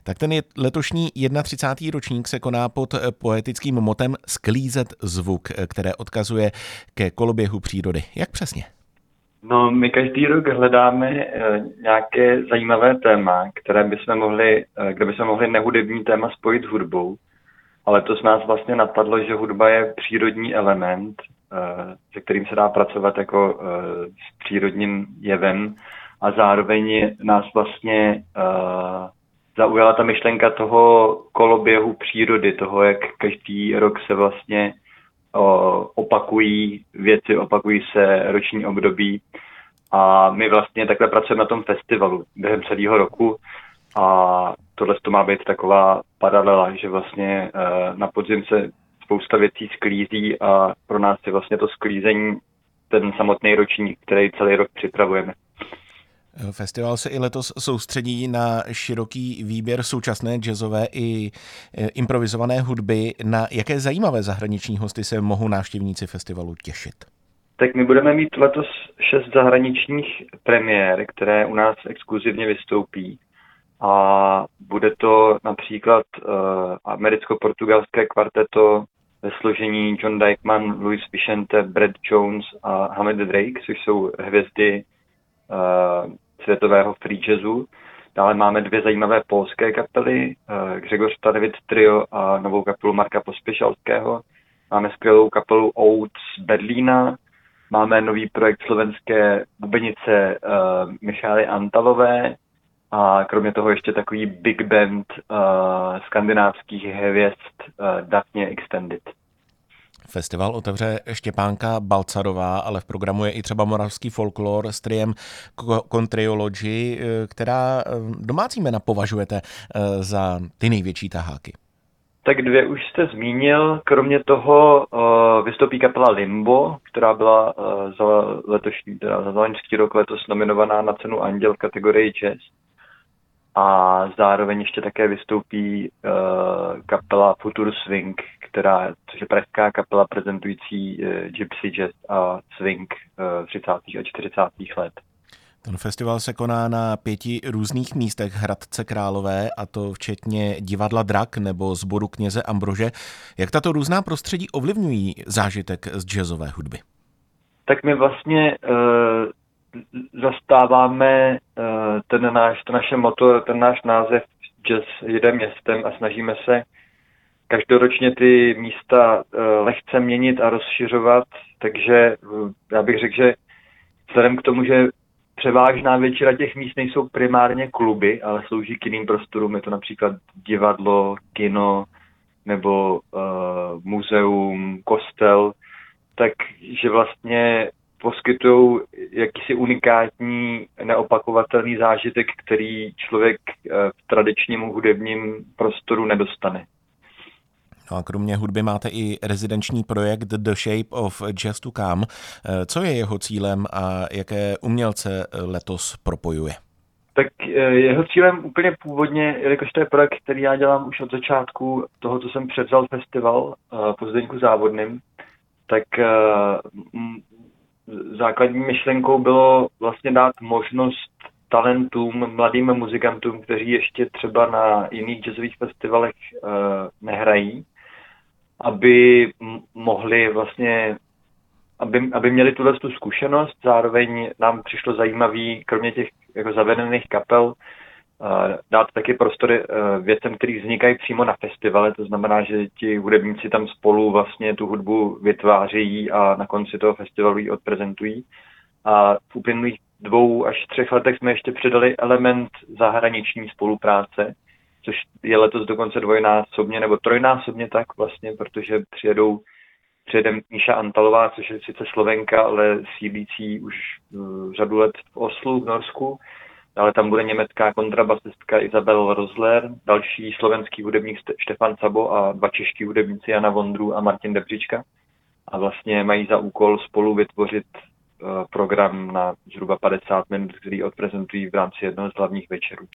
Tak ten letošní 31. ročník se koná pod poetickým motem Sklízet zvuk, které odkazuje ke koloběhu přírody. Jak přesně? No, my každý rok hledáme nějaké zajímavé téma, kde bychom mohli nehudební téma spojit s hudbou. Ale to z nás vlastně napadlo, že hudba je přírodní element, se kterým se dá pracovat jako s přírodním jevem, a zároveň nás vlastně zaujala ta myšlenka toho koloběhu přírody, toho, jak každý rok se vlastně opakují věci, opakují se roční období, a my vlastně takhle pracujeme na tom festivalu během celého roku. A tohle to má být taková paralela, že vlastně na podzim se spousta věcí sklízí a pro nás je vlastně to sklízení ten samotný ročník, který celý rok připravujeme. Festival se i letos soustředí na široký výběr současné jazzové i improvizované hudby. Na jaké zajímavé zahraniční hosty se mohou návštěvníci festivalu těšit? Tak my budeme mít letos 6 zahraničních premiér, které u nás exkluzivně vystoupí. A bude to například americko-portugalské kvarteto ve složení John Dykman, Louis Vicente, Brad Jones a Hamed Drake, což jsou hvězdy světového free jazzu. Dále máme 2 zajímavé polské kapely, Grzegorz Tanewicz Trio a novou kapelu Marka Pospěšalského. Máme skvělou kapelu Oud z Berlína. Máme nový projekt slovenské bubenice Michály Antalové. A kromě toho ještě takový big band skandinávských hvězd Daphne Extended. Festival otevře Štěpánka Balcarová, ale v programu je i třeba moravský folklor s triem Contriology, která domácí jména považujete za ty největší taháky. Tak 2 už jste zmínil. Kromě toho vystoupí kapela Limbo, která byla za loňský rok letos nominovaná na cenu Anděl v kategorii jazz. A zároveň ještě také vystoupí kapela Future Swing, což je pražská kapela prezentující gypsy jazz a swing 30. a 40. let. Ten festival se koná na 5 různých místech Hradce Králové, a to včetně divadla Drak nebo sboru kněze Ambrože. Jak tato různá prostředí ovlivňují zážitek z jazzové hudby? Tak my vlastně zastáváme to naše motto, ten náš název Jazz jede městem, a snažíme se každoročně ty místa lehce měnit a rozšiřovat, takže já bych řekl, že vzhledem k tomu, že převážná většina těch míst nejsou primárně kluby, ale slouží k jiným prostorům, je to například divadlo, kino nebo muzeum, kostel, takže vlastně poskytují jakýsi unikátní, neopakovatelný zážitek, který člověk v tradičním hudebním prostoru nedostane. No a kromě hudby máte i rezidenční projekt The Shape of Jazz to Come. Co je jeho cílem a jaké umělce letos propojuje? Tak jeho cílem úplně původně, jelikož to je projekt, který já dělám už od začátku toho, co jsem převzal festival po Zdeňku Závodným, tak základní myšlenkou bylo vlastně dát možnost talentům, mladým muzikantům, kteří ještě třeba na jiných jazzových festivalech nehrají, aby mohli vlastně, aby měli tu zkušenost. Zároveň nám přišlo zajímavý, kromě těch jako zavedených kapel, dát taky prostory věcem, které vznikají přímo na festivale. To znamená, že ti hudebníci tam spolu vlastně tu hudbu vytvářejí a na konci toho festivalu ji odprezentují. A v uplynulých 2 až 3 letech jsme ještě přidali element zahraniční spolupráce, což je letos dokonce dvojnásobně nebo trojnásobně tak vlastně, protože přijede Míša Antalová, což je sice Slovenka, ale sídlící už řadu let v Oslu v Norsku. Ale tam bude německá kontrabasistka Isabel Rosler, další slovenský hudebník Štefan Sabo a 2 čeští hudebníci Jana Vondru a Martin Debřička. A vlastně mají za úkol spolu vytvořit program na zhruba 50 minut, který odprezentují v rámci jednoho z hlavních večerů.